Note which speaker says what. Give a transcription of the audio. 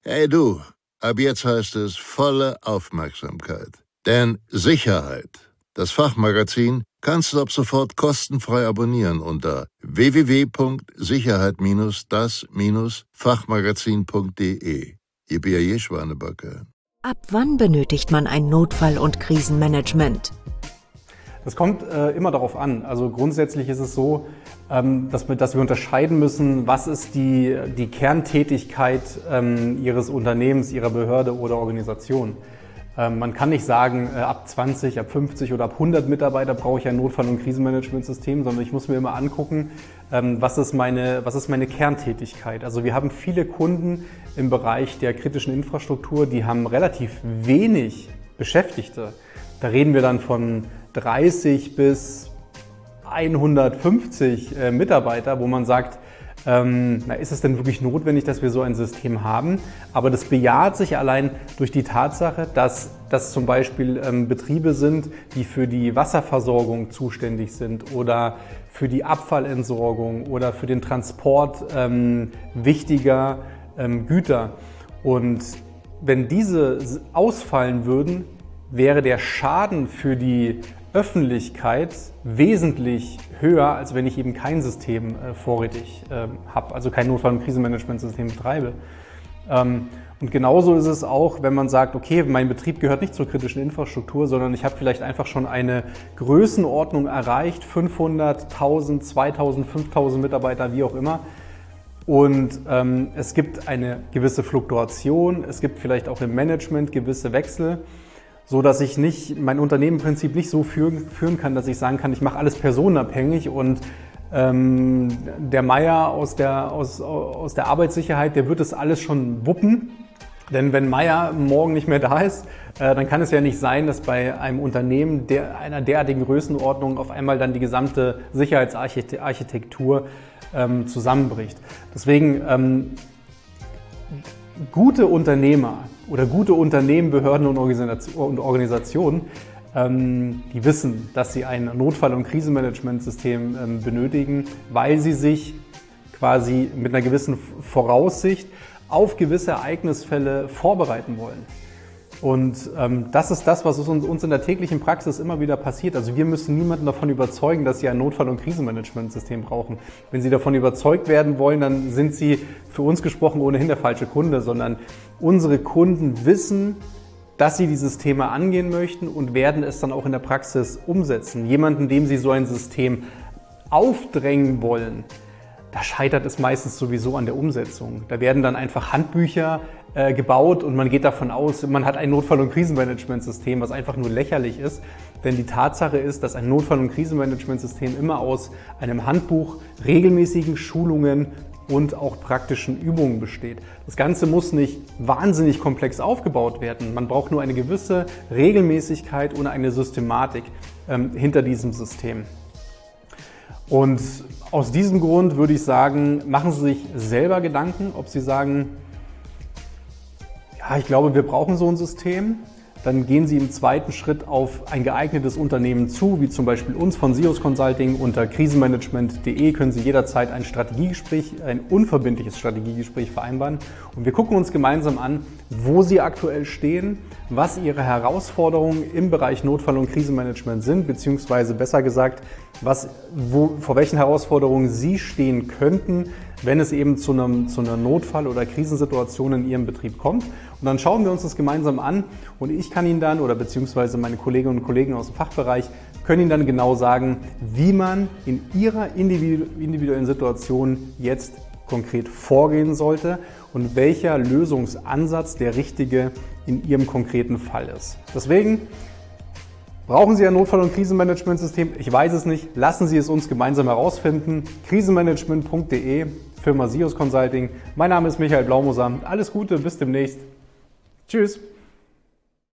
Speaker 1: Hey du, ab jetzt heißt es volle Aufmerksamkeit. Denn Sicherheit, das Fachmagazin, kannst du ab sofort kostenfrei abonnieren unter www.sicherheit-das-fachmagazin.de. Ihr B.A.J. Schwanebacke.
Speaker 2: Ab wann benötigt man ein Notfall- und Krisenmanagement?
Speaker 3: Das kommt immer darauf an. Also grundsätzlich ist es so, dass wir unterscheiden müssen, was ist die Kerntätigkeit Ihres Unternehmens, Ihrer Behörde oder Organisation. Man kann nicht sagen, ab 20, ab 50 oder ab 100 Mitarbeiter brauche ich ein Notfall- und Krisenmanagementsystem, sondern ich muss mir immer angucken, was ist meine Kerntätigkeit. Also wir haben viele Kunden im Bereich der kritischen Infrastruktur, die haben relativ wenig Beschäftigte. Da reden wir dann von 30 bis 150 Mitarbeiter, wo man sagt, ist es denn wirklich notwendig, dass wir so ein System haben? Aber das bejaht sich allein durch die Tatsache, dass das zum Beispiel Betriebe sind, die für die Wasserversorgung zuständig sind oder für die Abfallentsorgung oder für den Transport wichtiger Güter. Und wenn diese ausfallen würden, wäre der Schaden für die Öffentlichkeit wesentlich höher, als wenn ich eben kein System vorrätig habe, also kein Notfall- und Krisenmanagementsystem betreibe. Und genauso ist es auch, wenn man sagt, okay, mein Betrieb gehört nicht zur kritischen Infrastruktur, sondern ich habe vielleicht einfach schon eine Größenordnung erreicht, 500, 1000, 2000, 5000 Mitarbeiter, wie auch immer. Und es gibt eine gewisse Fluktuation, es gibt vielleicht auch im Management gewisse Wechsel, so dass ich mein Unternehmen im Prinzip nicht so führen kann, dass ich sagen kann, ich mache alles personenabhängig und der Meier aus der Arbeitssicherheit, der wird das alles schon wuppen. Denn wenn Meier morgen nicht mehr da ist, dann kann es ja nicht sein, dass bei einem Unternehmen einer derartigen Größenordnung auf einmal dann die gesamte Sicherheitsarchitektur zusammenbricht. Deswegen gute Unternehmer oder gute Unternehmen, Behörden und Organisationen, die wissen, dass sie ein Notfall- und Krisenmanagementsystem benötigen, weil sie sich quasi mit einer gewissen Voraussicht auf gewisse Ereignisfälle vorbereiten wollen. Und das ist das, was uns in der täglichen Praxis immer wieder passiert. Also wir müssen niemanden davon überzeugen, dass sie ein Notfall- und Krisenmanagementsystem brauchen. Wenn sie davon überzeugt werden wollen, dann sind sie für uns gesprochen ohnehin der falsche Kunde, sondern unsere Kunden wissen, dass sie dieses Thema angehen möchten und werden es dann auch in der Praxis umsetzen. Jemanden, dem sie so ein System aufdrängen wollen, da scheitert es meistens sowieso an der Umsetzung. Da werden dann einfach Handbücher gebaut und man geht davon aus, man hat ein Notfall- und Krisenmanagementsystem, was einfach nur lächerlich ist. Denn die Tatsache ist, dass ein Notfall- und Krisenmanagementsystem immer aus einem Handbuch, regelmäßigen Schulungen und auch praktischen Übungen besteht. Das Ganze muss nicht wahnsinnig komplex aufgebaut werden. Man braucht nur eine gewisse Regelmäßigkeit und eine Systematik hinter diesem System. Und aus diesem Grund würde ich sagen, machen Sie sich selber Gedanken, ob Sie sagen, ja, ich glaube, wir brauchen so ein System. Dann gehen Sie im zweiten Schritt auf ein geeignetes Unternehmen zu, wie zum Beispiel uns von SIOS Consulting. Unter krisenmanagement.de können Sie jederzeit ein unverbindliches Strategiegespräch vereinbaren. Und wir gucken uns gemeinsam an, wo Sie aktuell stehen, was Ihre Herausforderungen im Bereich Notfall- und Krisenmanagement sind, beziehungsweise besser gesagt, vor welchen Herausforderungen Sie stehen könnten, wenn es eben zu einer Notfall- oder Krisensituation in Ihrem Betrieb kommt. Und dann schauen wir uns das gemeinsam an und ich kann Ihnen dann, oder beziehungsweise meine Kolleginnen und Kollegen aus dem Fachbereich, können Ihnen dann genau sagen, wie man in Ihrer individuellen Situation jetzt konkret vorgehen sollte und welcher Lösungsansatz der richtige in Ihrem konkreten Fall ist. Deswegen brauchen Sie ein Notfall- und Krisenmanagementsystem? Ich weiß es nicht. Lassen Sie es uns gemeinsam herausfinden. krisenmanagement.de, Firma SIOS Consulting. Mein Name ist Michael Blaumoser. Alles Gute, bis demnächst. Tschüss.